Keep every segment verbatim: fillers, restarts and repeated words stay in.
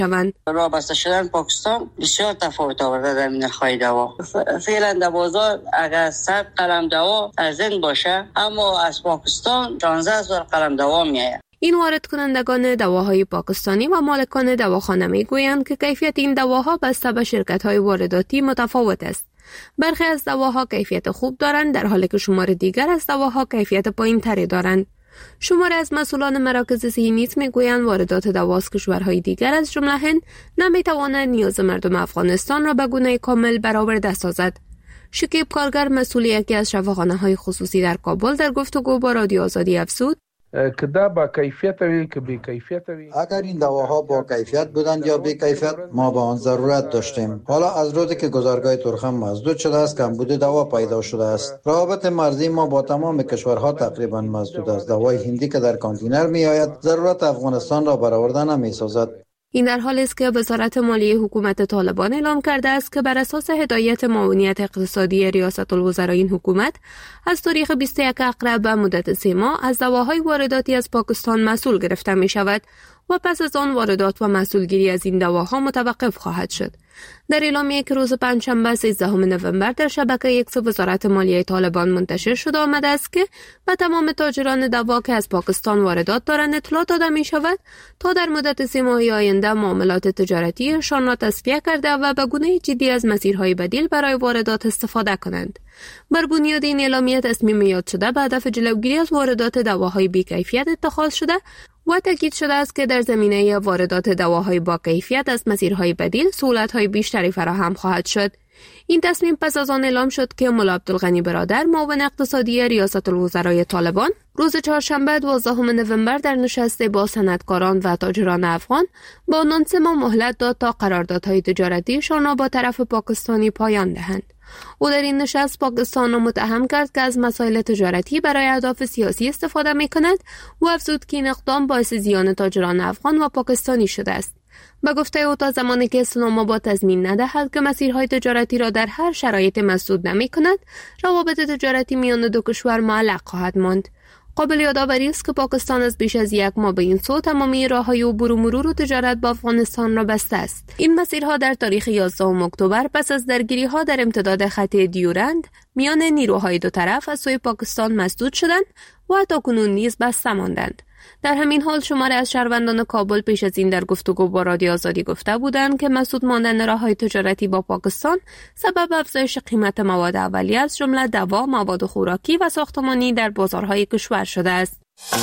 شوند. راه بسته شدن پاکستان بسیار تفاوت آورده در نرخ‌های دوا. فعلا در بازار اگر صد قلم دوا ارزان باشه، اما از پاکستان شانزده هزار قلم دوا میآید. این وارد کنندگان دواهای پاکستانی و مالکان دواخانه میگویند که کیفیت این دواها بسته به شرکت‌های وارداتی متفاوت است. برخی از دواها کیفیت خوب دارند در حالی که شمار دیگر از دواها کیفیت پایین‌تری دارند. شمار از مسئولان مراکز صحی نیز میگویند واردات دوا از کشورهای دیگر از جمله هند نمیتواند نیاز مردم افغانستان را به گونه کامل برآورده سازد. شکیب کارگر مسئول یکی از شفاخانه‌های خصوصی در کابل در گفتگو با رادیو آزادی افزود که دا با کیفیت وی که بی کیفیت وی. اگر این دواها با کیفیت بودند یا بی کیفیت ما به آن ضرورت داشتیم. حالا از روزی که گذارگاه تورخم مسدود شده است کمبود دوا پیدا شده است. روابط مرزی ما با تمام کشورها تقریبا مسدود است. دوای هندی که در کانتینر می آید ضرورت افغانستان را برآورده نمی سازد. این در حالی است که وزارت مالیه حکومت طالبان اعلام کرده است که بر اساس هدایت معاونیت اقتصادی ریاست الوزراء این حکومت از تاریخ بیست و یک اکتبر به مدت سه ماه از دواهای وارداتی از پاکستان مسئول گرفته می شود و پس از آن واردات و مسئولگیری از این دواها متوقف خواهد شد. در اعلامیه‌ای که روز پنجشنبه سیزدهم نوامبر در شبکه ایکس وزارت مالیه طالبان منتشر شده آمده است که به تمام تاجران دوا که از پاکستان واردات دارند اطلاع داده می شود تا در مدت سه ماهی آینده معاملات تجارتیشان را تصفیه کرده و به گونه جدی از مسیرهای بدیل برای واردات استفاده کنند. بر بنیاد این اعلامیه تصمیم یاد شده به هدف جلوگیری از واردات دواهای بی‌کیفیت اتخاذ شده و تاکید شده است که در زمینه واردات دواهای با کیفیت از مسیرهای بدیل سهولت‌های بیشتری فراهم خواهد شد. این تصمیم پس از آن اعلام شد که ملا عبدالغنی برادر معاون اقتصادی ریاست الوزراء طالبان روز چهارشنبه دوازدهم نوامبر در نشست با صنعتکاران و تاجران افغان با عنوان سه ماه مهلت داد تا قراردادهای تجارتیشان را با طرف پاکستانی پایان دهند. او در این نشست پاکستان را متهم کرد که از مسائل تجارتی برای اهداف سیاسی استفاده می کند و افزود که این اقدام باعث زیان تاجران افغان و پاکستانی شده است. به گفته او تا زمانی که اسلام آباد تضمین ندهد که مسیرهای تجارتی را در هر شرایط مسدود نمی کند، روابط تجارتی میان دو کشور معلق خواهد ماند. قابل یادآوری است که پاکستان از بیش از یک ماه به این سو تمامی راه‌های عبور و مرور و تجارت با افغانستان را بسته است. این مسیرها در تاریخ یازدهم اکتبر پس از درگیری‌ها در امتداد خط دیورند میان نیروهای دو طرف از سوی پاکستان مسدود شدند و تاکنون نیز بسته ماندند. در همین حال شماری از شهروندان کابل پیش از این در گفتگو با رادیو آزادی گفته بودند که مسدود ماندن راه‌های تجارتی با پاکستان سبب افزایش قیمت مواد اولیه از جمله دوا، مواد خوراکی و ساختمانی در بازارهای کشور شده است.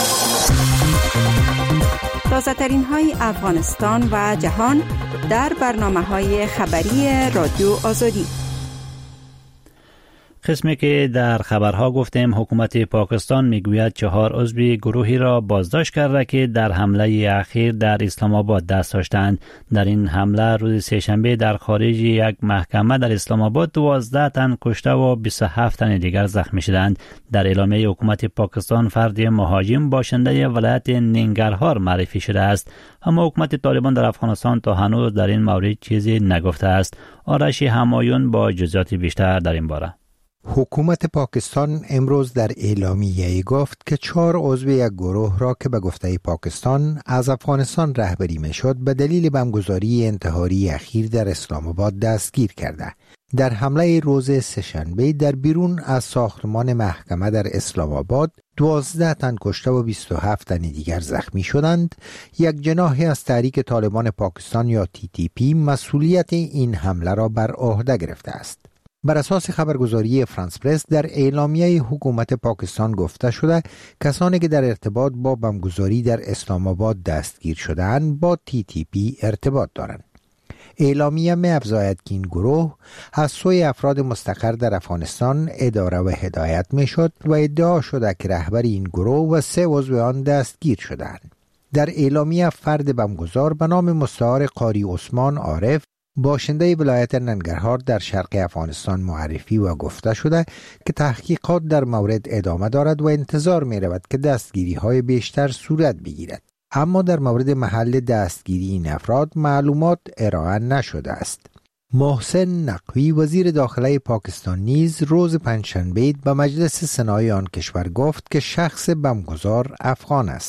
تازه‌ترین های افغانستان و جهان در برنامه‌های خبری رادیو آزادی. قسمی که در خبرها گفتیم حکومت پاکستان میگوید چهار عضو گروهی را بازداشت کرده که در حمله اخیر در اسلام آباد دست داشتند. در این حمله روز سه‌شنبه در خارج یک محکمه در اسلام آباد دوازده تن کشته و بیست و هفت تن دیگر زخمی شدند. در اعلامیه حکومت پاکستان فرد مهاجم باشنده ولایت ننگرهار معرفی شده است، اما حکومت طالبان در افغانستان تا هنوز در این مورد چیزی نگفته است. آرش همایون با جزئیات بیشتر در این باره. حکومت پاکستان امروز در اعلامیه‌ای گفت که چهار عضو یک گروه را که به گفته پاکستان از افغانستان رهبری می‌شد به دلیل بمبگذاری انتحاری اخیر در اسلام آباد دستگیر کرده. در حمله روز سه‌شنبه در بیرون از ساختمان محکمه در اسلام آباد دوازده تن کشته و بیست و هفت تن دیگر زخمی شدند. یک جناحی از تحریک طالبان پاکستان یا تی تی پی مسئولیت این حمله را بر عهده گرفته است. بر اساس خبرگزاری فرانس پرس در اعلامیه حکومت پاکستان گفته شده کسانی که در ارتباط با بمبگذاری در اسلام آباد دستگیر شده‌اند با تی تی پی ارتباط دارند. اعلامیه می افزاید که این گروه از سوی افراد مستقر در افغانستان اداره و هدایت می شد و ادعا شده که رهبر این گروه و سه عضو آن دستگیر شده‌اند. در اعلامیه فرد بمبگذار به نام مستعار قاری عثمان عارف باشنده ولایت ننگرهار در شرق افغانستان معرفی و گفته شده که تحقیقات در مورد ادامه دارد و انتظار می رود که دستگیری های بیشتر صورت بگیرد. اما در مورد محل دستگیری این افراد معلومات ارائه نشده است. محسن نقوی وزیر داخله پاکستان نیز روز پنجشنبه به مجلس سنای آن کشور گفت که شخص بمبگذار افغان است.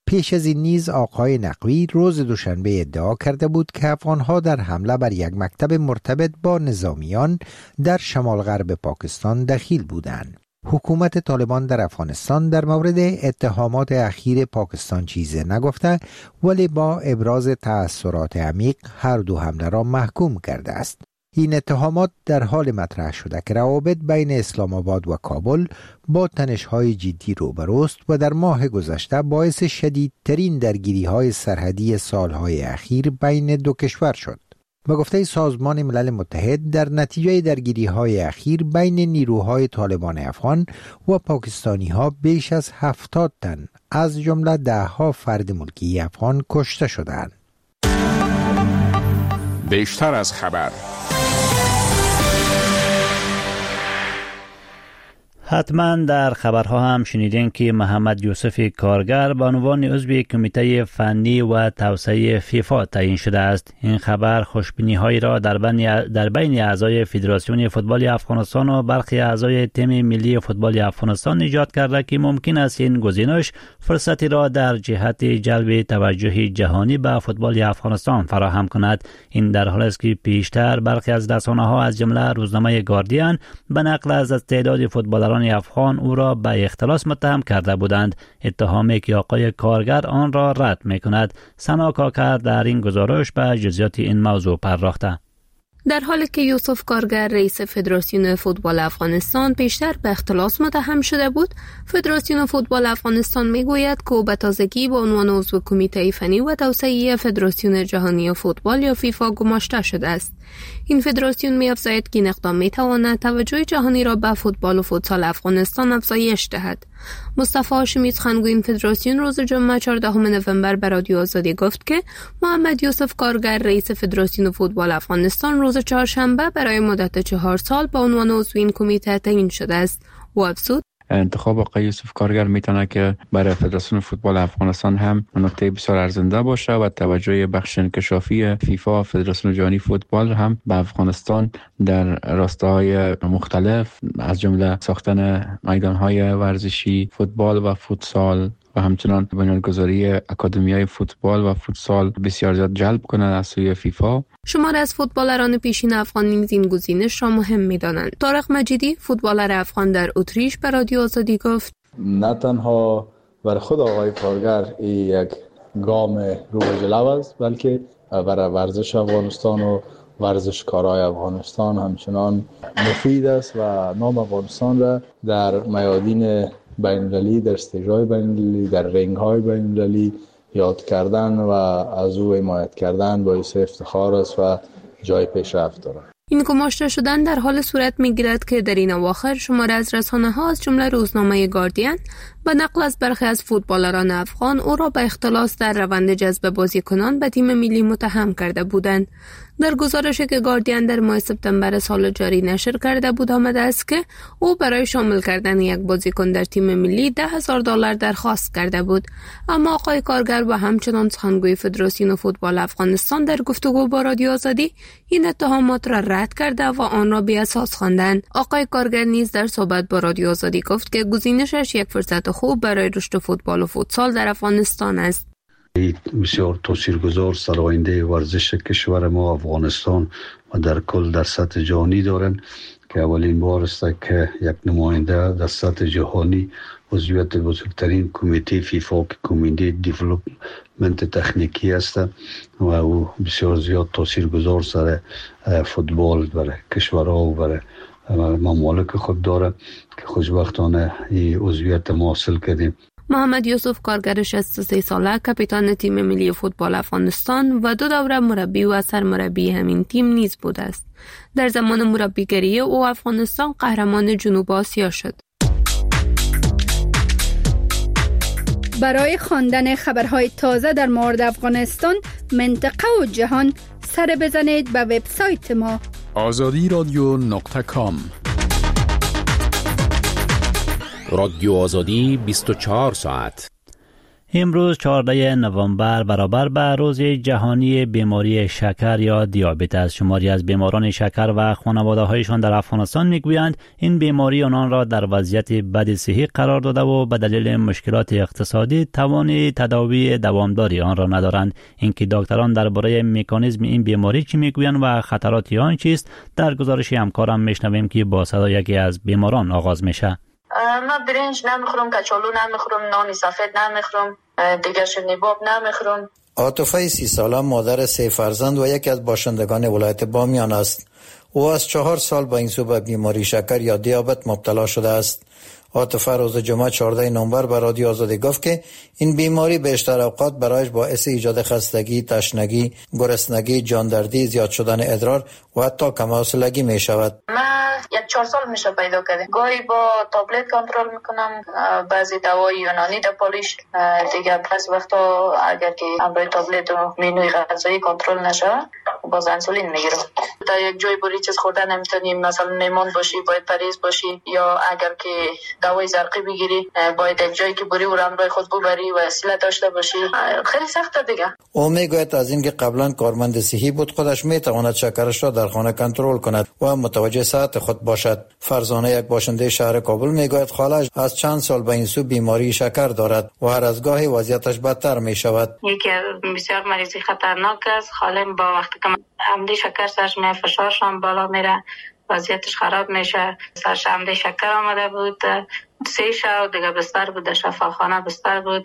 پیش از این نیز آقای نقوی روز دوشنبه ادعا کرده بود که افغانها در حمله بر یک مکتب مرتبط با نظامیان در شمال غرب پاکستان دخیل بودند. حکومت طالبان در افغانستان در مورد اتهامات اخیر پاکستان چیزی نگفته، ولی با ابراز تأثیرات عمیق هر دو حمله را محکوم کرده است. این اتهامات در حال مطرح شده که روابط بین اسلام آباد و کابل با تنش‌های جدی روبروست و در ماه گذشته باعث شدیدترین درگیری‌های سرحدی سالهای اخیر بین دو کشور شد. به گفته سازمان ملل متحد، در نتیجه درگیری‌های اخیر بین نیروهای طالبان افغان و پاکستانی‌ها بیش از هفتاد تن از جمله ده‌ها فرد ملکی افغان کشته شدند. بیشتر از خبر. حتما در خبرها هم شنیدین که محمد یوسف کارگر به عنوان عضو کمیته فنی و توسعه فیفا تعیین شده است. این خبر خوشبینی هایی را در بین در بین اعضای فدراسیون فوتبال افغانستان و برخی اعضای تیم ملی فوتبال افغانستان ایجاد کرده که ممکن است این گزینش فرصتی را در جهت جلب توجه جهانی به فوتبال افغانستان فراهم کند. این در حالی است که پیشتر برخی از رسانه ها از جمله روزنامه گاردین به نقل از تعداد فوتبالران افغان او را به اختلاس متهم کرده بودند، اتهامی که آقای کارگر آن را رد می‌کند. سنا کاکر در این گزارش به جزئیات این موضوع پرداخته. در حالی که یوسف کارگر رئیس فدراسیون فوتبال افغانستان پیشتر به اختلاس متهم شده بود، فدراسیون فوتبال افغانستان میگوید که او به تازگی به عنوان عضو کمیته فنی و توسعه فدراسیون جهانی فوتبال یا فیفا گماشته شده است. این فدراسیون می‌افزاید که این اقدام می‌تواند توجه جهانی را به فوتبال و فوتسال افغانستان افزایش دهد. مصطفی هاشمی سخنگوی این فدراسیون روز جمعه چهاردهم نوامبر به رادیو آزادی گفت که محمد یوسف کارگر رئیس فدراسیون فوتبال افغانستان روز چهارشنبه برای مدت چهار سال به عنوان عضو این کمیته تعیین شده است. و افزود انتخاب آقای یوسف کارگر میتونه که برای فدراسیون فوتبال افغانستان هم نکته بسیار ارزنده باشه و توجه بخش انکشافی فیفا فدراسیون جهانی فوتبال هم به افغانستان در راستاهای مختلف از جمله ساختن میدانهای ورزشی فوتبال و فوتسال و همچنان بنیانگذاری اکادمیای فوتبال و فوتسال بسیار زیاد جلب کنند از سوی فیفا. شمار از فوتبالران پیشین افغان نیز این گزینش را مهم می‌دانند. طارق مجیدی فوتبالر افغان در اتریش به رادیو آزادی گفت نه تنها برای خود آقای کارگر یک گام رو به جلو است، بلکه برای ورزش افغانستان و ورزشکارای افغانستان همچنان مفید است و نام افغانستان را در میادین بین‌المللی، در استیج‌های بین‌المللی، در رنگ‌های بین‌المللی یاد کردن و از او حمایت کردن باعث افتخار است و جای پیشرفت دارد. این گماشته شدن در حال صورت می‌گیرد که در این اواخر شمار از رسانه‌ها از جمله روزنامه گاردین به نقل از برخی از فوتبالران افغان او را به اختلاس در روند جذب بازیکنان به تیم ملی متهم کرده بودند. در گزارشی که گاردین در ماه سپتامبر سال جاری نشر کرده بود آمده است که او برای شامل کردن یک بازیکن در تیم ملی ده هزار دلار درخواست کرده بود، اما آقای کارگر و همچنان سخنگوی فدراسیون فوتبال افغانستان در گفتگو با رادیو آزادی این اتهامات را رد کرده و آن را بی اساس خواندند. آقای کارگر نیز در صحبت با رادیو آزادی گفت که گزینشش یک فرصت خوب برای رشد فوتبال و فوتسال در افغانستان است. بسیار تاثیرگذار سر آینده ورزش کشور ما افغانستان و در کل در سطح جهانی دارند که اولین بار است که یک نماینده در سطح جهانی عضویت بزرگترین کمیته فیفا که کمیته دیولپمنت تکنیکی است و او بسیار زیاد تاثیرگذار سر فوتبال برای کشورها و برای ممالک خود داره که خوشبختانه این عضویت ما حاصل کردیم. محمد یوسف کارگر شصت و سه ساله کاپیتان تیم ملی فوتبال افغانستان و دو دوره مربی و سرمربی همین تیم نیز بوده است. در زمان مربیگری او افغانستان قهرمان جنوب آسیا شد. برای خواندن خبرهای تازه در مورد افغانستان، منطقه و جهان سر بزنید به وبسایت ما آزادی رادیو نقطه کام. رادیو آزادی بیست و چهار ساعت. امروز چهاردهم نوامبر برابر به روز جهانی بیماری شکر یا دیابت است. شماری از بیماران شکر و خانواده‌هایشان در افغانستان میگویند این بیماری آنان را در وضعیت بد صحی قرار داده و به دلیل مشکلات اقتصادی توان تداوی دوامداری آن را ندارند. اینکه دکتران درباره مکانیزم این بیماری چی میگویند و خطرات آن چیست، در گزارش همکارم میشنویم که با صدای یکی از بیماران آغاز میشه. من برنج نمیخورم، کچالو نمیخورم، نان سفید نمیخورم، دیگر شنیباب نمیخورم. عاطفه سی ساله مادر سه فرزند و یکی از باشندگان ولایت بامیان است. او از چهار سال با این سو به بیماری شکر یا دیابت مبتلا شده است. عاطفه روز جمعه چهاردهم نوامبر به رادیو آزادی گفت که این بیماری بیشتر اوقات برایش باعث ایجاد خستگی، تشنگی، گرسنگی، جاندردی، زیاد شدن ادرار و حتی کم‌حوصلگی می شود. من یک چهار سال میشه پیدا کرده. گاهی با تابلت کنترل میکنم، بعضی دوای یونانی در پالیش، دیگه بعضی وقتا اگر که همراه تابلت و مینوی غذایی کنترل نشه باز انسولین میگیرم. تا یک جای بری چیز خوردن نمیتونیم، مثلا میمون باشی باید پریز باشی، یا اگر که دوای زرقی بگیری باید یک جایی که بری و همراه خود ببری و وسیله داشته باشی. خیلی سخته دیگه. او میگوید از اینکه قبلا کارمند صحی بود خودش میتواند شکرش را در خانه کنترل کند و متوجه صحت خود باشد. فرزانه یک باشنده شهر کابل میگوید خالش از چند سال به این سو بیماری شکر دارد و هر از گاهی وضعیتش بدتر می شود. یکی بسیار مریضی خطرناک است. خالم با وقتی که عمده شکر سرش می فشارش هم بالا میره، وضعیتش خراب میشه. سرش عمده شکر آمده بود، سه شب دیگه بستر بود، در شفاخانه بستر بود.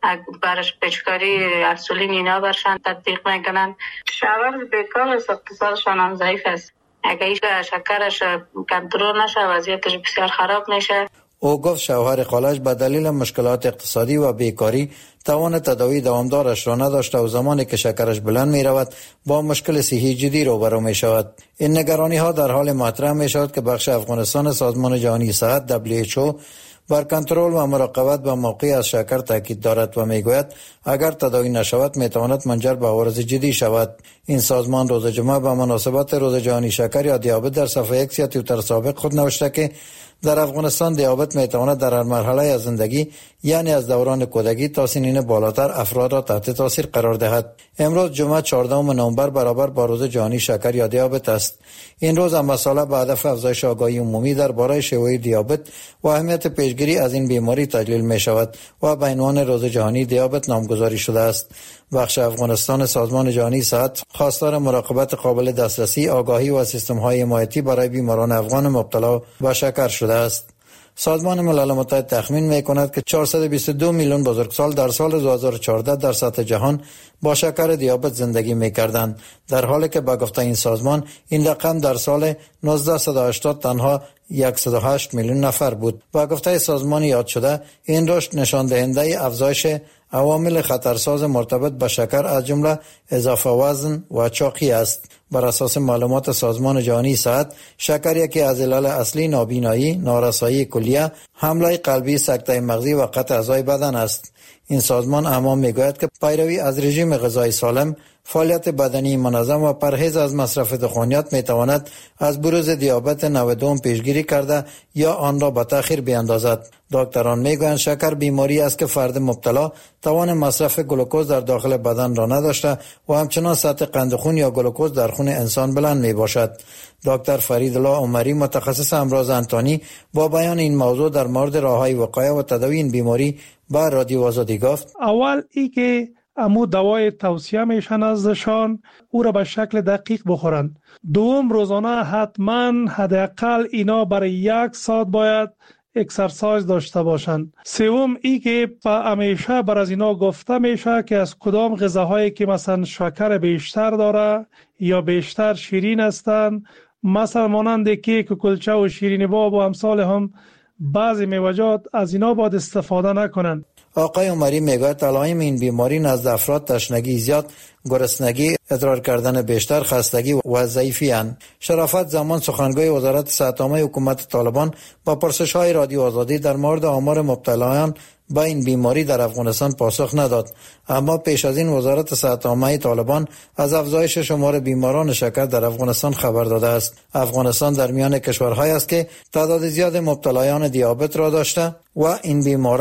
برش پیچکاری انسولین اینا برشان تطبیق میکنن. شهر بیکار است، اقتصادشان هم ضعیف است. اگه شکرش کنترل نشه وضعیتش بسیار خراب میشه. او گفت شوهر خالش به دلیل مشکلات اقتصادی و بیکاری توان تداوی دوامدارش را نداشته و زمانی که شکرش بلند می رود با مشکل صحی جدی روبرو می شود. این نگرانی ها در حال مطرح می شود که بخش افغانستان سازمان جهانی صحت دبلیو اچ او بر کنترل و مراقبت به موقع از شکر تاکید دارد و میگوید اگر تداوی نشود میتواند منجر به عوارض جدی شود. این سازمان روز جمعه به مناسبت روز جهانی شکر یا دیابت در صفحه اکس یا توییتر سابق خود نوشته که در افغانستان دیابت میتواند در هر مرحله از زندگی یعنی از دوران کودکی تا سنین بالاتر افراد را تحت تاثیر قرار دهد. امروز جمعه چهاردهم نوامبر برابر با روز جهانی شکر یا دیابت است. این روز هم مسئله به هدف افزایش آگاهی عمومی درباره شیوه دیابت و اهمیت پیشگیری از این بیماری تجلیل می شود و به عنوان روز جهانی دیابت نامگذاری شده است. بخش افغانستان سازمان جهانی صحت خواستار مراقبت قابل دسترسی، آگاهی و سیستم‌های حمایتی برای بیماران افغان مبتلا به شکر شده است. سازمان ملل متحد تخمین می‌کند که چهارصد و بیست و دو میلیون بزرگسال در سال دو هزار و چهارده در سطح جهان با شکر دیابت زندگی می‌کردند، در حالی که به گفته این سازمان این رقم در سال نوزده هشتاد تنها صد و هشت میلیون نفر بود. با گفته سازمان یاد شده این رشد نشان دهنده افزایش عوامل خطرساز مرتبط به شکر از جمله اضافه وزن و چاقی است. بر اساس معلومات سازمان جهانی صحت، شکر یکی از علل اصلی نابینایی، نارسایی کلیه، حمله قلبی، سکته مغزی و قطع اعضای بدن است. این سازمان اما میگوید که پیروی از رژیم غذایی سالم، فعالیت بدنی منظم و پرهیز از مصرف دخانیات میتواند از بروز دیابت نوع دوم پیشگیری کرده یا آن را به تأخیر بیاندازد. دکتران میگویند شکر بیماری است که فرد مبتلا توان مصرف گلوکوز در داخل بدن را نداشته و همچنان سطح قند خون یا گلوکوز در خون انسان بلند می باشد. دکتر فرید الله عمری متخصص امراض انتانی با بیان این موضوع در مورد راههای وقایه و تداوی این بیماری با رادیو آزادی گفت: اول ای که امو دوای توصیه میشن ازشان او را به شکل دقیق بخورند. دوم روزانه حتما حداقل اینا برای یک ساعت باید اکسرسایز داشته باشند. سوم ای که همیشه بر از اینا گفته میشه که از کدام غذاهایی که مثلا شکر بیشتر داره یا بیشتر شیرین هستند، مثلا مانند کیک و کلچه و شیرینی باب و امثال هم، بعضی میوه‌جات از اینا باید استفاده نکنند. آقای عمری میگوید علائم این بیماری نزد افراد تشنگی زیاد، گرسنگی، ادرار کردن بیشتر، خستگی و ضعیفی اند. شرافت زمان سخنگوی وزارت صحت عامه حکومت طالبان با پرسش‌های رادیو آزادی در مورد آمار مبتلایان با این بیماری در افغانستان پاسخ نداد، اما پیش از این وزارت صحت عامه طالبان از افزایش شمار بیماران شکر در افغانستان خبر داده است. افغانستان در میان کشورهایی است که تعداد زیاد مبتلایان دیابت را داشته و این بیماران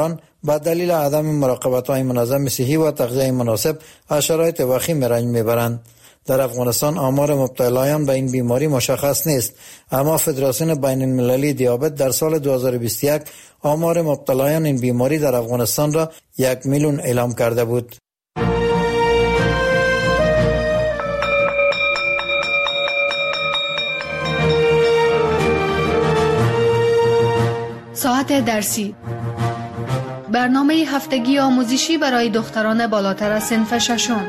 با دلیل عدم مراقبت‌های منظم صحی و تغذیه مناسب از شرایط وخیم رنج میبرند. در افغانستان آمار مبتلایان به این بیماری مشخص نیست، اما فدراسیون بین المللی دیابت در سال دو هزار و بیست و یک آمار مبتلایان این بیماری در افغانستان را یک میلیون اعلام کرده بود. ساعت درسی، برنامه هفتگی آموزشی برای دختران بالاتر از صنف ششم.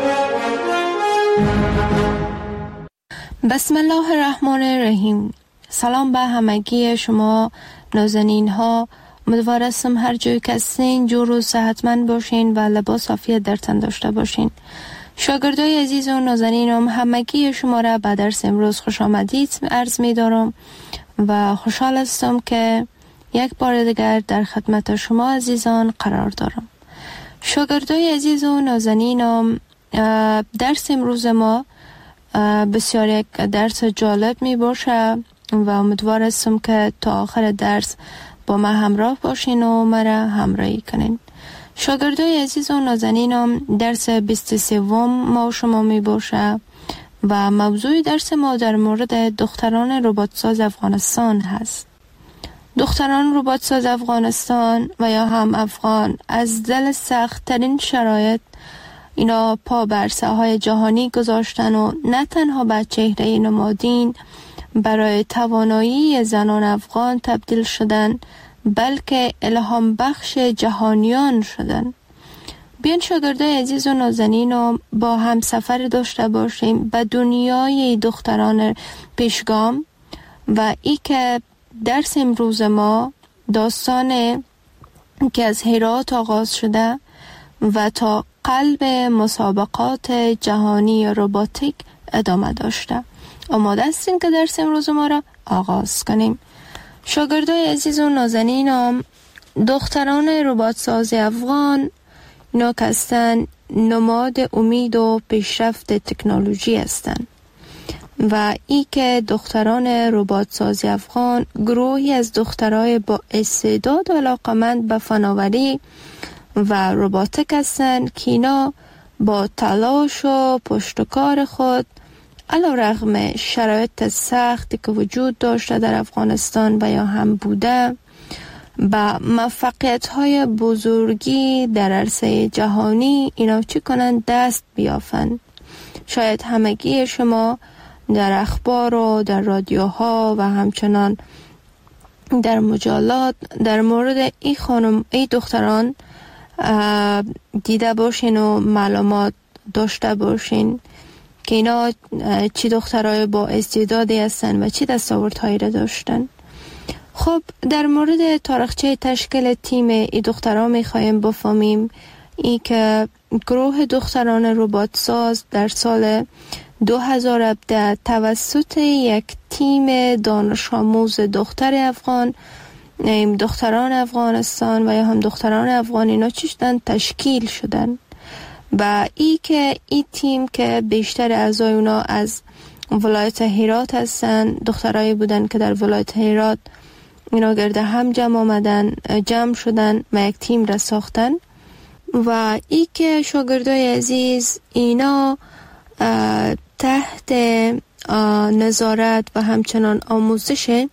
بسم الله الرحمن الرحیم. سلام به همگی شما نازنین ها. امیدوارم هر جای که هستین جور و صحتمند باشین و لباس عافیت در تن داشته باشین. شاگردای عزیز و نازنینم، همگی شما را به درس امروز خوش آمدید عرض می دارم و خوشحال هستم که یک بار دیگر در خدمت شما عزیزان قرار دارم. شاگردای عزیز و نازنینم، درس امروز ما بسیار یک درس جالب می باشه و امیدوار هستم که تا آخر درس با ما همراه باشین و مرا همراهی کنین. شاگردای عزیز و نازنینم، درس بیست و سه ما شما می باشه و موضوع درس ما در مورد دختران رباتساز افغانستان هست. دختران رباتساز افغانستان و یا هم افغان از دل سخت ترین شرایط اینا پا بر ساحهای جهانی گذاشتن و نه تنها به چهره نمادین برای توانایی زنان افغان تبدیل شدن، بلکه الهام بخش جهانیان شدن. بیان شاگردای عزیز و نازنین با هم سفر داشته باشیم به دنیای دختران پیشگام و ای که درس امروز ما داستان که از هرات آغاز شده و تا قلب مسابقات جهانی روباتیک ادامه داشته. آماده هستیم که درس امروز ما را آغاز کنیم. شاگردای عزیز و نازنینم، دختران رباتساز افغان اینا که هستن نماد امید و پیشرفت تکنولوژی هستند و ای که دختران رباتساز افغان گروهی از دخترای با استعداد و علاقمند به فناوری و روباتیک هستند که اینا با تلاش و پشتکار خود علیرغم شرایط سختی که وجود داشته در افغانستان و یا هم بوده با موفقیت‌های بزرگی در عرصه جهانی اینا چی کنند؟ دست بیافند. شاید همگی شما در اخبار و در رادیوها و همچنان در مجلات در مورد این خانم ای دختران دیده باشین و معلومات داشته باشین که اینا چی دخترای با استعدادی هستن و چی دستاوردهایی را داشتن. خب در مورد تاریخچه تشکیل تیم ای دختران میخوایم بفهمیم. ای که گروه دختران رباتساز در سال دو هزار و هفده توسط یک تیم دانش آموز دختر افغان، دختران افغانستان و یا هم دختران افغان اینا چیشتن تشکیل شدن و ای که این تیم که بیشتر اعضای اونا از ولایت هرات هستن، دخترایی بودن که در ولایت هرات اینا گرده هم جمع آمدن، جمع شدن و یک تیم را ساختن و ای که شاگردای عزیز اینا تحت نظارت و همچنان آموزش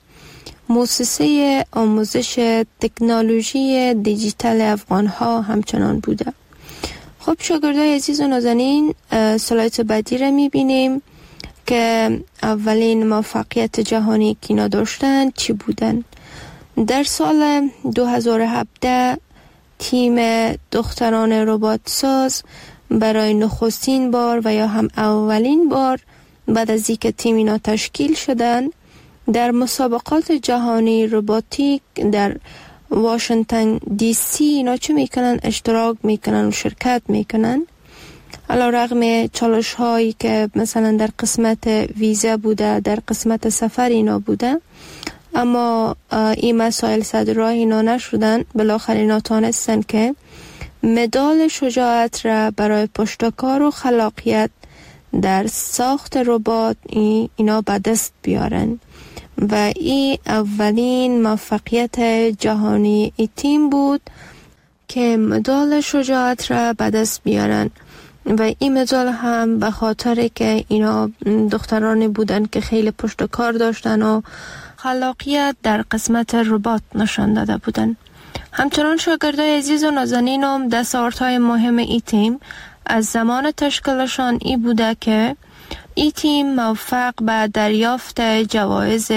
مؤسسه آموزش تکنولوژی دیجیتال افغان ها همچنان بوده. خب شاگردای عزیز و نازنین، سلایت بعدی را میبینیم که اولین موفقیت جهانی که اینا داشتن چی بودن. در سال دو هزار و هفده تیم دختران رباتساز برای نخستین بار و یا هم اولین بار بعد از اینکه تیم اینا تشکیل شدن در مسابقات جهانی روباتیک در واشنگتن دی سی اینا چه میکنن؟ اشتراک میکنن و شرکت میکنن. علیرغم چالش هایی که مثلا در قسمت ویزا بوده، در قسمت سفر اینا بوده، اما این مسائل صد راه اینا نشدن. بالاخره اینا تانستن که مدال شجاعت را برای پشتکار و خلاقیت در ساخت ربات اینا به دست بیارن و این اولین موفقیت جهانی ای تیم بود که مدال شجاعت را به دست بیارن و این مدال هم به خاطر که اینا دخترانی بودن که خیلی پشت کار داشتن و خلاقیت در قسمت ربات نشان داده بودن. همچنان شاگردای عزیز و نازنینم دستاوردهای مهم ای تیم از زمان تشکیلشان ای بوده که ای تیم موفق به دریافت جوایز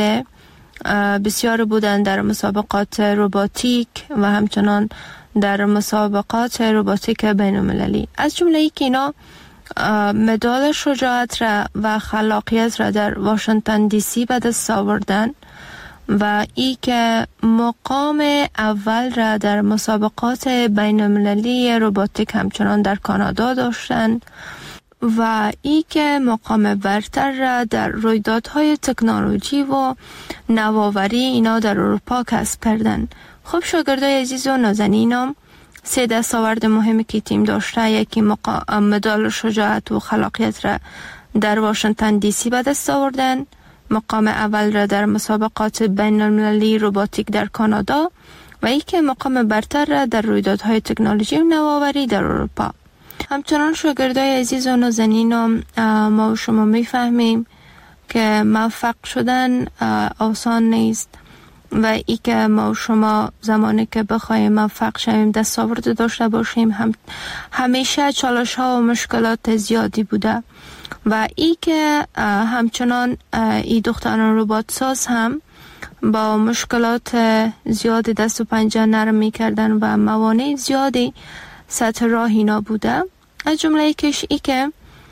بسیار بودن در مسابقات رباتیک و همچنان در مسابقات رباتیک بین المللی. از جمله ای که اینا مدال شجاعت را و خلاقیت را در واشنگتن دی سی به دست آوردن و ای که مقام اول را در مسابقات بین المللی رباتیک همچنان در کانادا داشتن و ای که مقام برتر را در رویدادهای تکنولوژی و نوآوری اینا در اروپا کسب کردن. خب شاگردای عزیز و نازنینم، سه دستاورد مهمی که تیم داشته، یکی مدال شجاعت و خلاقیت را در واشنگتن دی سی به دست آوردن، مقام اول را در مسابقات بین المللی رباتیک در کانادا و یکی مقام برتر را در رویدادهای تکنولوژی و نوآوری در اروپا. همچنان شاگردای عزیز و نازنینم، ما و شما میفهمیم که موفق شدن آسان نیست و ای که ما و شما زمانی که بخوایم موفق شویم دستاورد داشته باشیم هم همیشه چالش ها و مشکلات زیادی بوده و ای که همچنان ای دختران ربات ساز هم با مشکلات زیاد دست و پنجه نرم می کردن و موانع زیادی سطح راه اینا بوده. از جمله یکیش ای که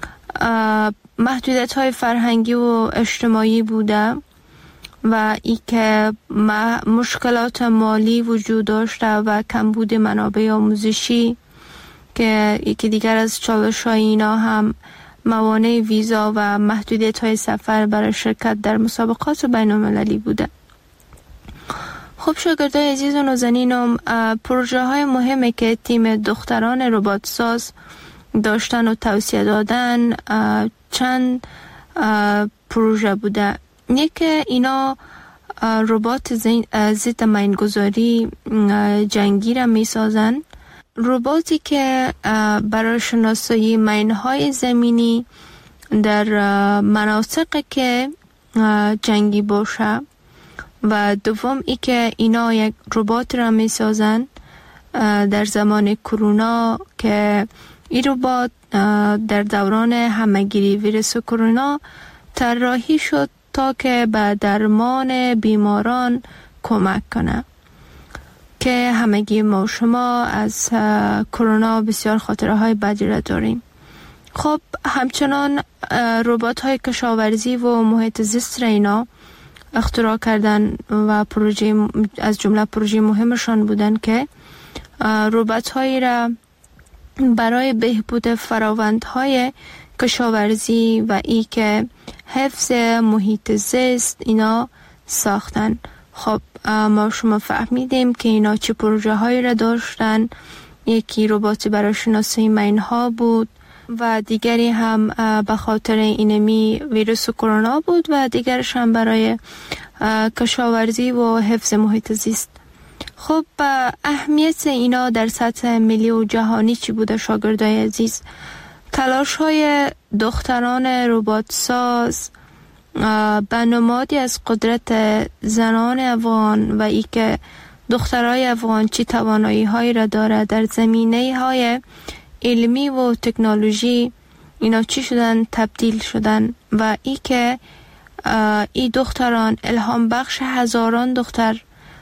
محدودیت های فرهنگی و اجتماعی بوده و ای که مشکلات مالی وجود داشته و کمبود منابع آموزشی که یکی دیگر از چالش های اینا هم موانع ویزا و محدودیت های سفر برای شرکت در مسابقات بین المللی بوده. خب شاگردای عزیز و نازنینم، پروژه های مهمی که تیم دختران ربات ساز داشتن و توصیه دادن چند پروژه بوده. یکی اینا ربات ضد مینگذاری جنگی را می سازن، رباتی که برای شناسایی مینهای زمینی در مناطقی که جنگی باشه و دوم ای که اینا یک ربات را می سازن در زمان کرونا که این ربات در دوران همهگیری ویروس کرونا طراحی شد تا که به درمان بیماران کمک کنه که همگی ما و شما از کرونا بسیار خاطره های بدی را داریم. خب همچنان ربات های کشاورزی و محیط زیست را اینا اختراع کردن و پروژه از جمله پروژه مهمشان بودن که ربات هایی را برای بهبود فراوندهای کشاورزی و ای که حفظ محیط زیست اینا ساختن. خب ما شما فهمیدیم که اینا چه پروژه هایی را داشتن. یکی رباتی برای شناسایی مینها بود و دیگری هم به خاطر اینمی ویروس کرونا بود و دیگرش هم برای کشاورزی و حفظ محیط زیست. خب اهمیت اینا در سطح ملی و جهانی چی بوده شاگردای عزیز؟ تلاش های دختران ربات ساز به نمادی از قدرت زنان افغان و ای که دخترای افغان چی توانایی هایی را داره در زمینه های علمی و تکنولوژی، اینا چی شدن تبدیل شدن و ای که ای دختران الهام بخش هزاران دختر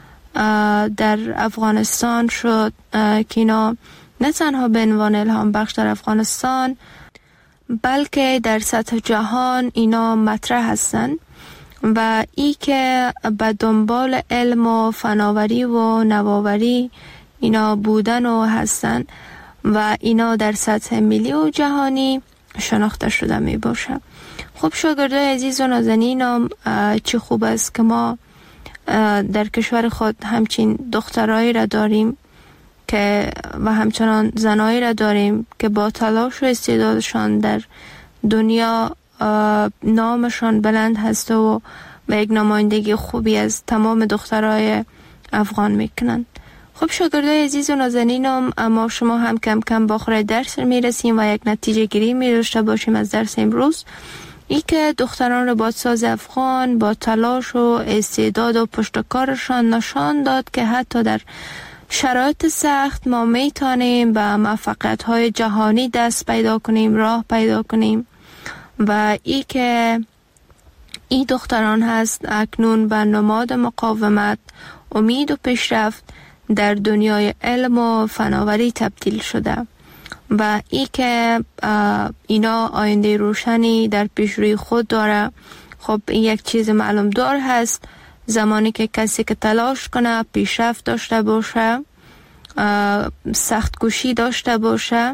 در افغانستان شد که اینا نه تنها به عنوان الهام بخش در افغانستان بلکه در سطح جهان اینا مطرح هستن و ای که به دنبال علم و فناوری و نوآوری اینا بودن و هستن و اینا در سطح ملی و جهانی شناخته شده می باشه. خب شاگردای عزیز و نازنینم، چه خوب است که ما در کشور خود همچین دخترایی را داریم که و همچنان زنایی را داریم که با تلاش و استعدادشان در دنیا نامشان بلند هست و به یک نمایندگی خوبی از تمام دخترای افغان میکنن. خب شاگردای عزیز و نازنینم، اما شما هم کم کم با آخر درس میرسیم و یک نتیجه گیری می داشته باشیم از درس امروز. ای که دختران رباطساز افغان با تلاش و استعداد و پشتکارشان نشان داد که حتی در شرایط سخت ما میتونیم به موفقیت‌های جهانی دست پیدا کنیم، راه پیدا کنیم و ای که ای دختران هست اکنون به نماد مقاومت، امید و پیشرفت در دنیای علم و فناوری تبدیل شده و ای که اینا آینده روشنی در پیش روی خود داره. خب این یک چیز معلوم دار هست، زمانی که کسی که تلاش کنه، پیشرفت داشته باشه، سخت کوشی داشته باشه،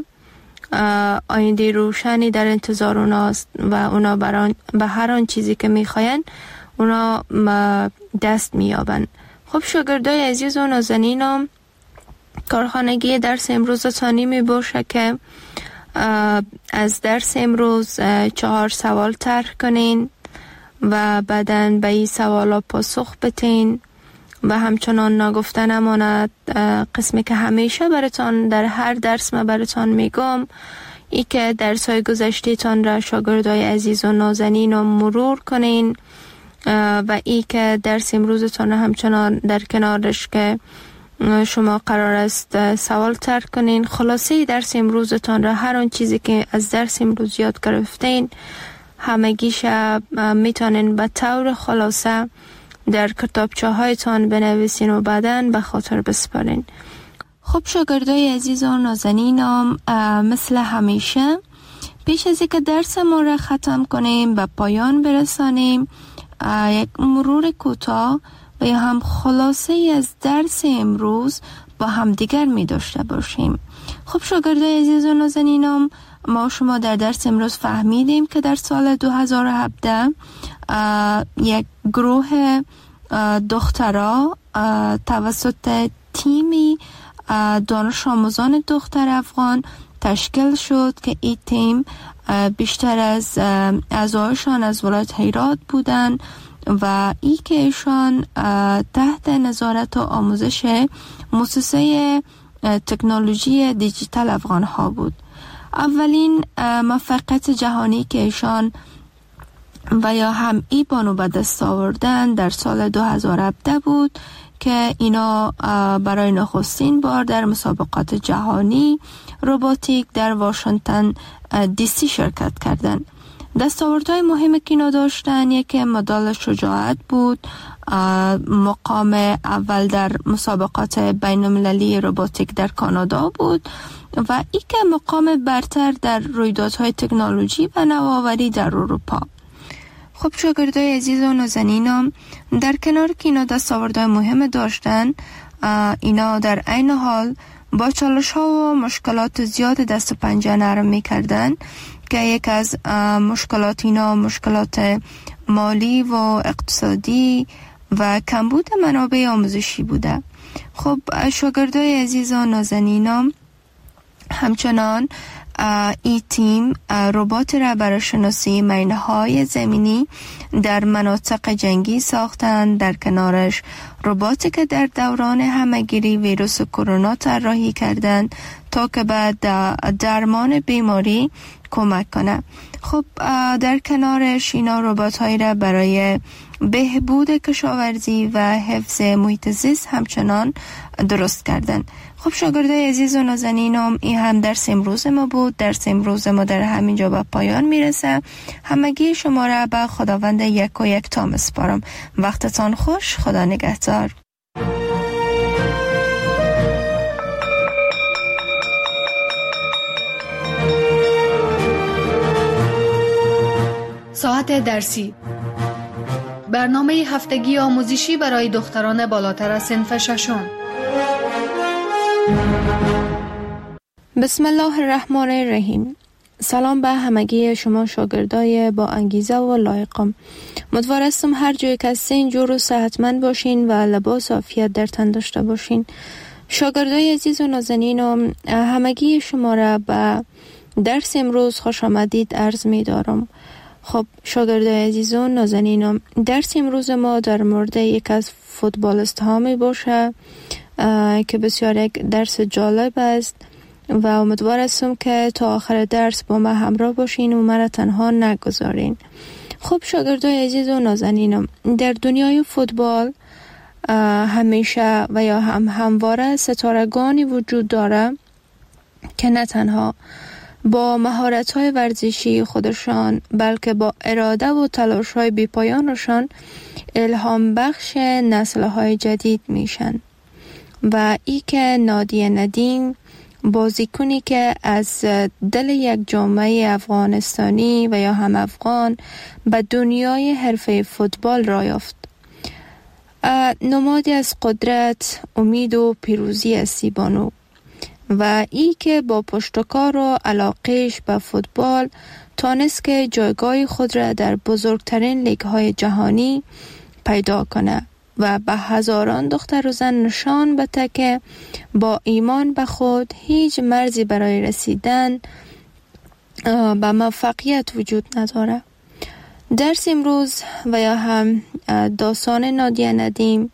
آینده روشنی در انتظار اوناست و اونا بران به هر آن چیزی که میخواین اونا دست میابن. خب شاگردای عزیز و نازنینم، کارخانگی درس امروز ثانی می باشه که از درس امروز چهار سوال طرح کنین و بعداً به این سوالا پاسخ بتین و همچنان نگفته نماند قسمی که همیشه براتان در هر درس ما براتان میگم، ای که درس های گذشته تان را شاگردای عزیز و نازنین رو مرور کنین و ای که درس امروزتان همچنان در کنارش که شما قرار است سوال طرح کنین، خلاصه درس امروزتان را، هر آن چیزی که از درس امروز یاد گرفتین همگیش میتونین به طور خلاصه در کتابچه هایتان بنویسین و بعداً به خاطر بسپارین. خب شاگردای عزیز و نازنینم، مثل همیشه پیش از اینکه درس ما را ختم کنیم به پایان برسانیم، یک مرور کوتاه و یا هم خلاصه از درس امروز با هم دیگر می داشته باشیم. خب شاگردای عزیز و نازنینم، ما شما در درس امروز فهمیدیم که در سال دو هزار و هفده یک گروه دخترها توسط تیمی دانش آموزان دختر افغان تشکیل شد که این تیم بیشتر از اعضایشان از ولایت هرات بودند و ای که ایشان تحت نظارت و آموزش مؤسسه تکنولوژی دیجیتال افغان ها بود. اولین موفقیت جهانی که ایشان و یا هم ای بانو به دست آوردن در سال دو هزار و هفده بود که اینا برای نخستین بار در مسابقات جهانی روباتیک در واشنگتن دی سی شرکت کردند. دستاوردهای مهمی که اینا داشتن، یکی مدال شجاعت بود، مقام اول در مسابقات بین المللی روباتیک در کانادا بود و ای که مقام برتر در رویدادهای تکنولوژی و نوآوری در اروپا. خب شاگردای عزیز و نازنینم، در کنار که اینا دستاوردهای مهم داشتن، اینا در عین حال با چالش ها و مشکلات زیاد دست و پنجه نرم می کردن که یک از مشکلات اینا مشکلات مالی و اقتصادی و کمبود منابع آموزشی بوده. خب شاگردای عزیز و نازنینم، همچنان ای تیم ربات را برای شناسی مینه‌های زمینی در مناطق جنگی ساختند. در کنارش رباتی که در دوران همه‌گیری ویروس کرونا طراحی کردند تا که بعد درمان بیماری کمک کنه. خب در کنارش اینا ربات‌هایی را برای بهبود کشاورزی و حفظ محیط زیست همچنان درست کردند. خب شاگردای عزیز و نازنینم، این هم درس امروز ما بود. درس امروز ما در همینجا به پایان میرسه. همگی شما را به خداوند یک و یک تا میسپارم. وقتتان خوش. خدا نگهدار. ساعت درسی، برنامه هفتگی آموزشی برای دختران بالاتر از صنف ششم. بسم الله الرحمن الرحیم. سلام به همگی شما شاگردای با انگیزه و لایقم. امیدوارم هر جای که هستین جور و صحتمند باشین و لباس عافیت در تن داشته باشین. شاگردای عزیز و نازنینم، همگی شما را به درس امروز خوش آمدید عرض می دارم. خب شاگردای عزیز و نازنینم، درس امروز ما در مورد یک از فوتبالیست ها می باشه که بسیار یک درس جالب است و امیدوار هستم که تا آخر درس با ما همراه باشین و مرا تنها نگذارین. خب شاگردای عزیز و نازنینم، در دنیای فوتبال همیشه و یا هم همواره ستارگانی وجود داره که نه تنها با مهارت‌های ورزشی خودشان بلکه با اراده و تلاش‌های بی‌پایانشان الهام بخش نسل‌های جدید میشن. و ای که نادیه ندیم بازیکنی که از دل یک جامعه افغانستانی و یا هم افغان به دنیای حرفه فوتبال را یافت. نمادی از قدرت، امید و پیروزی است بانو و ای که با پشتکار و علاقهش به فوتبال تانست که جایگاه خود را در بزرگترین لیگ‌های جهانی پیدا کنه و به هزاران دختر و زن نشان بده که با ایمان به خود هیچ مرزی برای رسیدن به موفقیت وجود نداره. درس امروز و یا هم داستان نادیه ندیم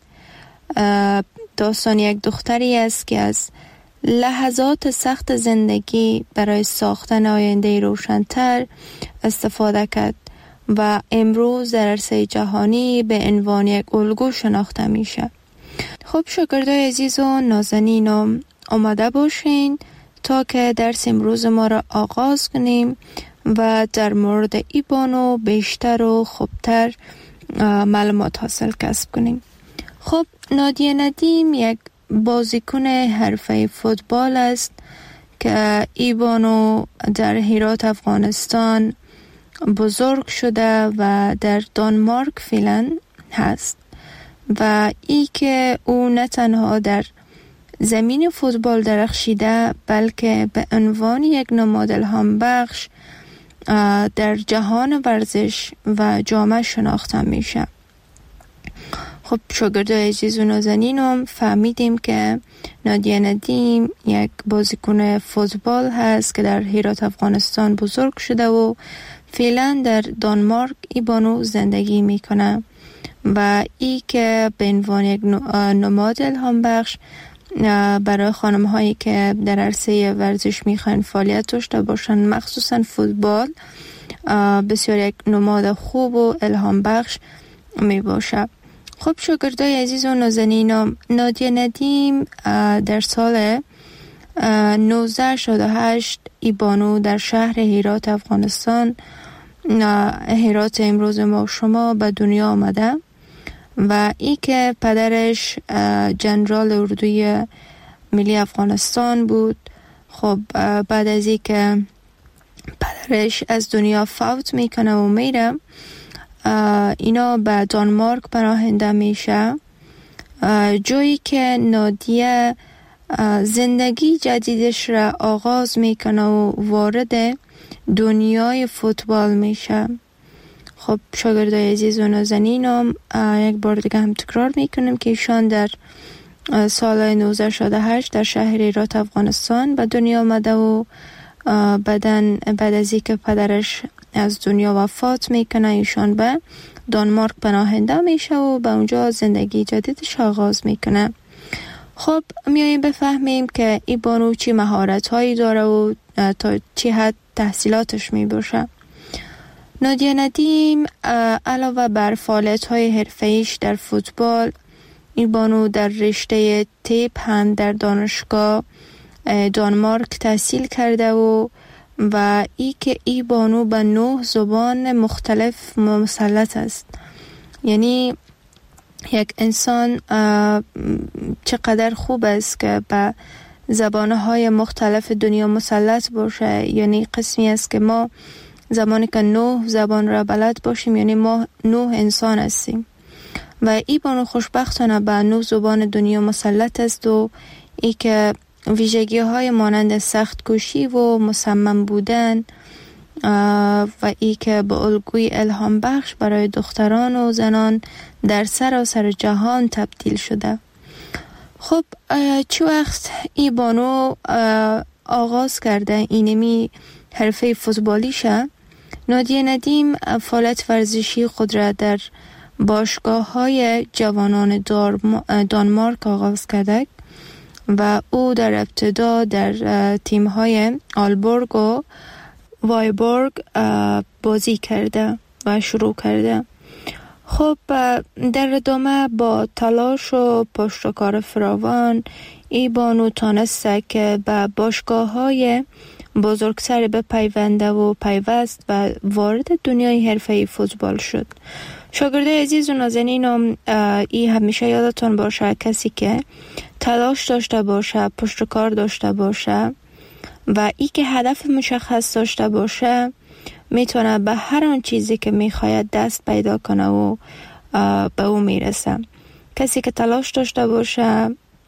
داستان یک دختری است که از لحظات سخت زندگی برای ساختن آینده روشن‌تر استفاده کرد و امروز در عرصه جهانی به عنوان یک الگو شناخته میشه. خب شاگردای عزیز و نازنینم، آماده باشین تا که درس امروز ما را آغاز کنیم و در مورد ای بانو بیشتر و خوبتر معلومات حاصل کسب کنیم. خب نادیه ندیم یک بازیکن حرفه فوتبال است که ای بانو در هرات افغانستان بزرگ شده و در دانمارک فعلا هست و ای که او نه تنها در زمین فوتبال درخشیده بلکه به عنوان یک نماد الهام بخش در جهان ورزش و جامعه شناخته میشه. خب شاگردای عزیز و نازنینم فهمیدیم که نادیه ندیم یک بازیکن فوتبال هست که در هرات افغانستان بزرگ شده و فعلا در دانمارک ای بانو زندگی میکنه و ای که به عنوان یک نماد الهام بخش برای خانم هایی که در عرصه ورزش میخوان فعالیت داشته باشن مخصوصا فوتبال بسیار یک نماد خوب و الهام بخش می باشه. خب شاگردای عزیز و نازنینم، نادیه ندیم در سال نوزده شصت و هشت ای بانو در شهر هرات افغانستان، هرات امروز ما شما، به دنیا آمده و ای که پدرش جنرال اردوی ملی افغانستان بود. خب بعد از ای که پدرش از دنیا فوت میکنه و میره، اینا به دانمارک پناهنده میشه، جایی که نادیه زندگی جدیدش را آغاز میکنه و وارد دنیای فوتبال میشه. خب شاگردای عزیز و نازنینم، یک بار دیگه هم تکرار میکنم که ایشان در سال نوزده شصت و هشت در شهر هرات افغانستان به دنیا آمده و بعدن بعد از اینکه پدرش از دنیا وفات میکنه ایشان به دانمارک پناهنده میشه و به اونجا زندگی جدیدش آغاز میکنه. خب میاییم بفهمیم که ای بانو چی مهارت هایی داره و تا چی حد تحصیلاتش میباشه. نادیه ندیم علاوه بر فعالیت های حرفه‌ایش در فوتبال، ای بانو در رشته تیپ هم در دانشگاه دانمارک تحصیل کرده و و ای که ای بانو به نه زبان مختلف مسلط است. یعنی یک انسان چقدر خوب است که به زبانهای مختلف دنیا مسلط باشه. یعنی قسمی است که ما زمانی که نه زبان را بلد باشیم یعنی ما نه انسان هستیم و ای بانو خوشبختانه به نه زبان دنیا مسلط است و ای که ویژگی های مانند سخت کوشی و مصمم بودن و ای که به الگوی الهام بخش برای دختران و زنان در سراسر جهان تبدیل شده. خب چه وقت ای بانو آغاز کرده اینمی حرفه فوتبالیشه؟ نادیه ندیم فعالیت ورزشی خود را در باشگاه های جوانان دانمارک آغاز کرده و او در ابتدا در تیم‌های آلبورگ و وایبورگ بازی کرده و شروع کرده. خب در ادامه با تلاش و پشتکار فراوان ای بانو تانسته که به باشگاه‌های بزرگتر بپیونده و پیوست و وارد دنیای حرفه‌ای فوتبال شد. شاگرده عزیز و نازنینم، ای همیشه یادتون باشه کسی که تلاش داشته باشه، پشتکار داشته باشه و ای که هدف مشخص داشته باشه میتونه به هر آن چیزی که میخواید دست پیدا کنه و به او میرسه. کسی که تلاش داشته باشه،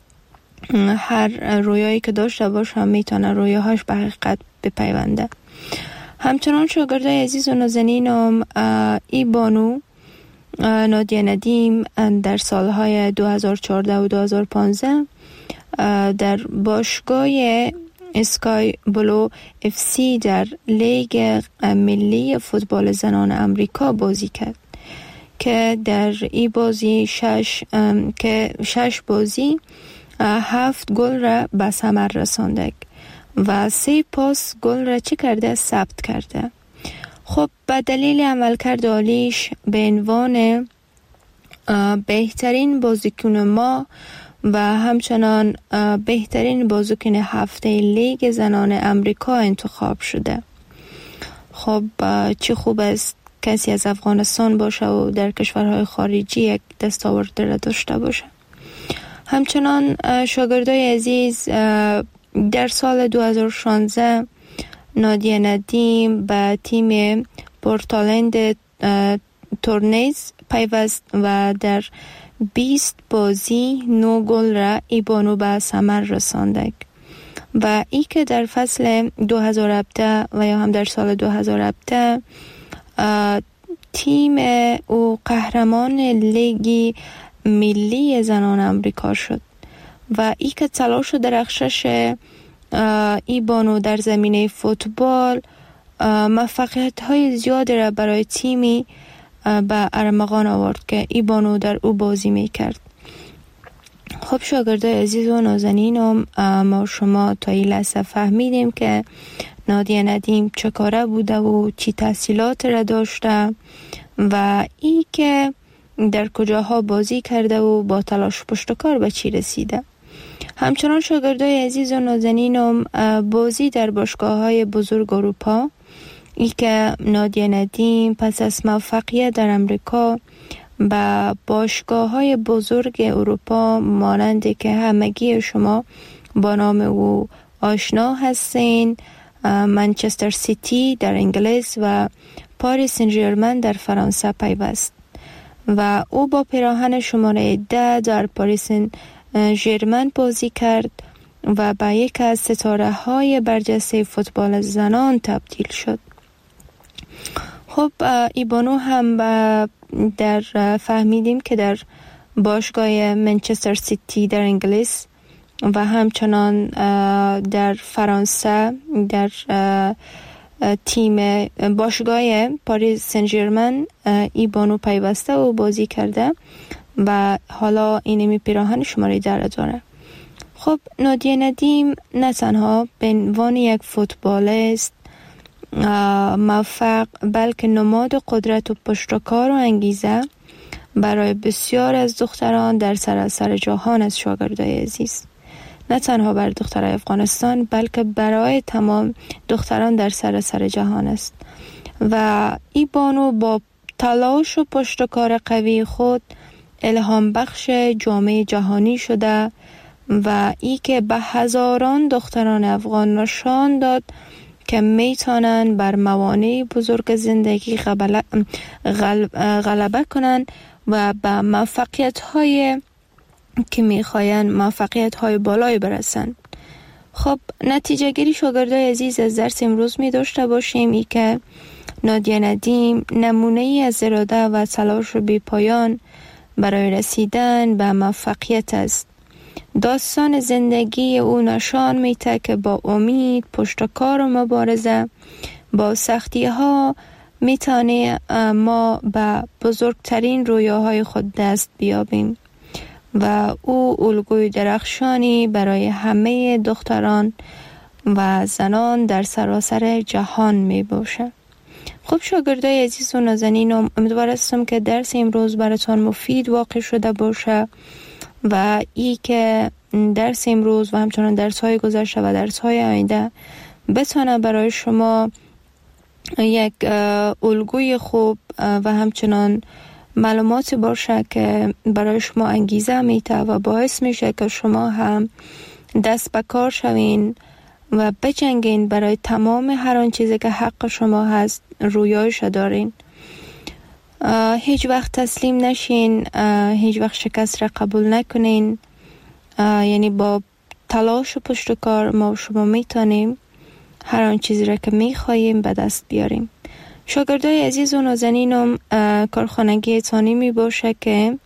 هر رویایی که داشته باشه میتونه رویاهاش به حقیقت بپیونده. همچنان شاگرده عزیز و نازنینم، ای بانو نادیه ندیم در سالهای دو هزار و چهارده و دو هزار و پانزده در باشگاه اسکای بلو اف سی در لیگ ملی فوتبال زنان امریکا بازی کرد که در این بازی شش که شش بازی هفت گل را به ثمر رسانده و سه پاس گل را چی کرده؟ ثبت کرده. خب به دلیل عملکرد عالیش به عنوان بهترین بازیکن ما و همچنان بهترین بازیکن هفته لیگ زنان امریکا انتخاب شده. خب چه خوب است کسی از افغانستان باشه و در کشورهای خارجی یک دستاورد را داشته باشه. همچنان شاگردای عزیز، در سال دو هزار و شانزده نادیه ندیم به تیم پورتلند تورنیز پیوست و در بیست بازی نو گل را ای بانو به ثمر رسانده و ای که در فصل دو هزار و هفده و یا هم در سال دو هزار و هفده تیم او قهرمان لیگ ملی زنان امریکا شد و ای که تلاش و درخشش ای بانو در زمینه فوتبال موفقیت های زیادی را برای تیمی به ارمغان آورد که ای بانو در او بازی می کرد. خب شاگرده عزیز و نازنینم، ما شما تا این لحظه فهمیدیم که نادیه ندیم چه کاره بوده و چی تحصیلات را داشته و ای که در کجاها بازی کرده و با تلاش پشتکار به چی رسیده. همچنان شاگردای عزیز و نازنینم، بازی در باشگاه‌های بزرگ اروپا، ای که نادیه ندیم پس از موفقیت در امریکا با باشگاه‌های بزرگ اروپا مانند که همگی شما با نام او آشنا هستین، منچستر سیتی در انگلیس و پاریس سن ژرمن در فرانسه پیوست و او با پیراهن شماره ده در پاریس سن ژرمن بازی کرد و به یک از ستاره های برجسته فوتبال زنان تبدیل شد. خب ای بانو هم در فهمیدیم که در باشگاه منچستر سیتی در انگلیس و همچنان در فرانسه در تیم باشگاه پاریس سن ژرمن ای بانو پیوسته و بازی کرده و حالا اینمی پیراهن شماره در داره. خب نادیه ندیم نه تنها به عنوان یک فوتبالیست موفق بلکه نماد قدرت و پشتکار و انگیزه برای بسیار از دختران در سراسر جهان از شاگردای عزیز، نه تنها بر دخترای افغانستان بلکه برای تمام دختران در سراسر جهان است و ای بانو با تلاش و پشتکار قوی خود الهام بخش جامعه جهانی شده و ای که به هزاران دختران افغان نشان داد که میتونن بر موانع بزرگ زندگی غلبه کنن و به موفقیت های که میخواین موفقیت های بالای برسن. خب نتیجه گیری شاگردای عزیز از درس امروز می داشته باشیم ای که نادیه ندیم نمونه ای از اراده و تلاش بی پایان برای رسیدن به موفقیت است. داستان زندگی او نشان میده که با امید، پشتکار و مبارزه با سختی ها میتونه ما به بزرگترین رویاهای خود دست بیابیم و او الگوی درخشانی برای همه دختران و زنان در سراسر جهان می باشه. خب شاگردای عزیز و نازنین، امیدوار هستم که درس امروز براتون مفید واقع شده باشه و ای که درس امروز و همچنان درس های گذشته و درس های آینده بتونه برای شما یک الگوی خوب و همچنان معلومات باشه که برای شما انگیزه میته و باعث میشه که شما هم دست به کار شوین و بجنگین برای تمام هر آن چیزی که حق شما هست رویایش دارین. هیچ وقت تسلیم نشین، هیچ وقت شکست را قبول نکنین. یعنی با تلاش و پشت کار ما و شما میتونیم هر آن چیزی را که میخواییم به دست بیاریم. شاگردای عزیز و نازنینم، کارخانگی تانی می باشه که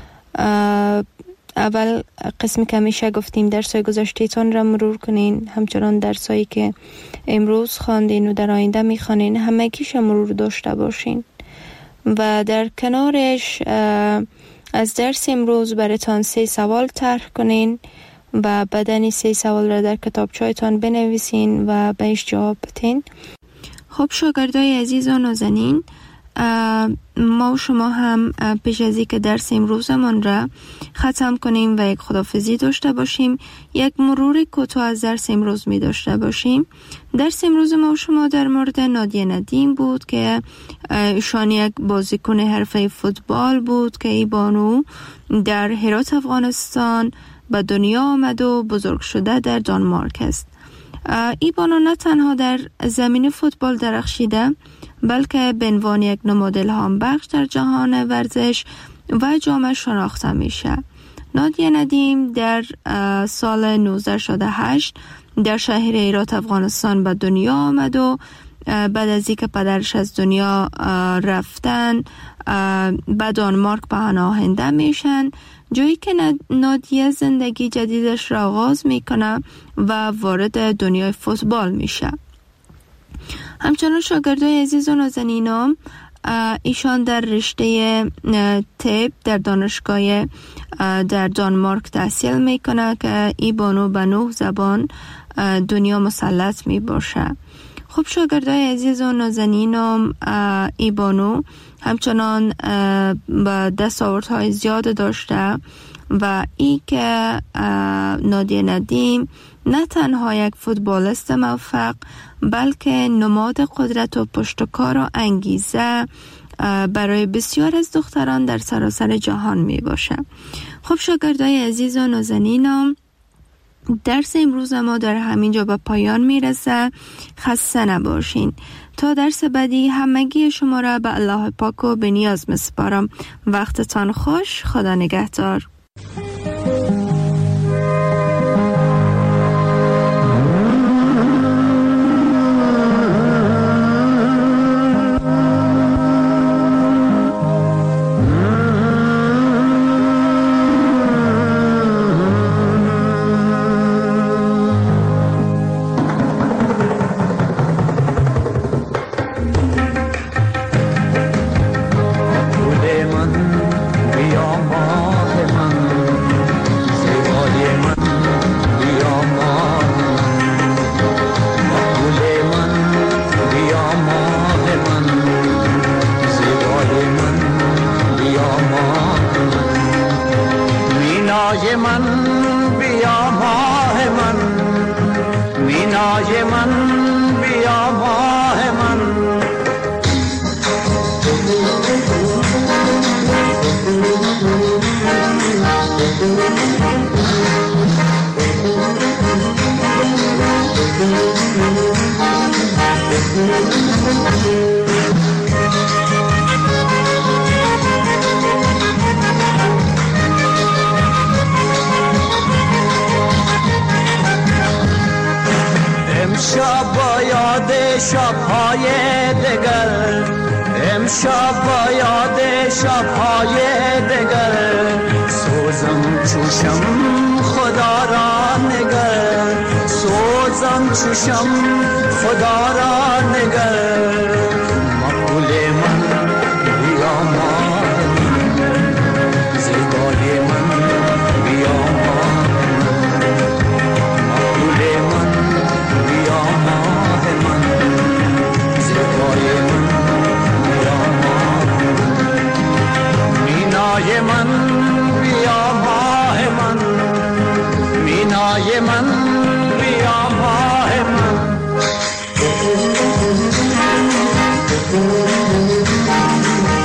اول قسمی که همیشه گفتیم درسای گذشته تان را مرور کنین، همچنان درسایی که امروز خواندین و در آینده میخوانین همگیش مرور داشته باشین و در کنارش از درس امروز براتان سه سوال طرح کنین و بعدن سه سوال را در کتابچه‌تان بنویسین و بهش جواب بدین. خب شاگردای عزیز و نازنین، ما و شما هم پیش از اینکه درس امروزمان را ختم کنیم و یک خداحافظی داشته باشیم، یک مرور کوتاه از درس امروز می داشته باشیم. درس امروز ما و شما در مورد نادیه ندیم بود که ایشان یک بازیکن حرفه فوتبال بود که ای بانو در هرات افغانستان به دنیا آمد و بزرگ شده در دانمارک است. ای بانو نه تنها در زمین فوتبال درخشیده بلکه به عنوان یک نماد الهام بخش در جهان ورزش و جامعه شناخته میشه. نادیه ندیم در سال نوزده شصت و هشت در شهر هرات افغانستان به دنیا آمد و بعد از اینکه پدرش از دنیا رفتن به دانمارک پناهنده میشن، جایی که نادیه زندگی جدیدش را آغاز میکنه و وارد دنیای فوتبال میشه. همچنان شاگردای عزیز و نازنینم، ایشان در رشته طب در دانشگاه در دانمارک تحصیل میکنه که ای بانو به نه زبان دنیا مسلط می باشه. خب شاگردای عزیز و نازنینم، ای بانو همچنان به دستاوردهای زیاد داشته و ای که نادیه ندیم نه تنها یک فوتبالیست موفق بلکه نماد قدرت و پشتکار و انگیزه برای بسیار از دختران در سراسر جهان می باشه. خب شاگردای عزیز و نازنینم، درس امروز ما در همینجا به پایان می رسه. خسته نباشین. تا درس بعدی همگی شما را به الله پاک و به نیاز مسپارم. وقتتان خوش. خدا نگهدار. امشب با یاد شب‌های دگر، امشب با یاد شب‌های دگر، سوزم چوشم خدا را نگر، سوزم چوشم خدا را نگر.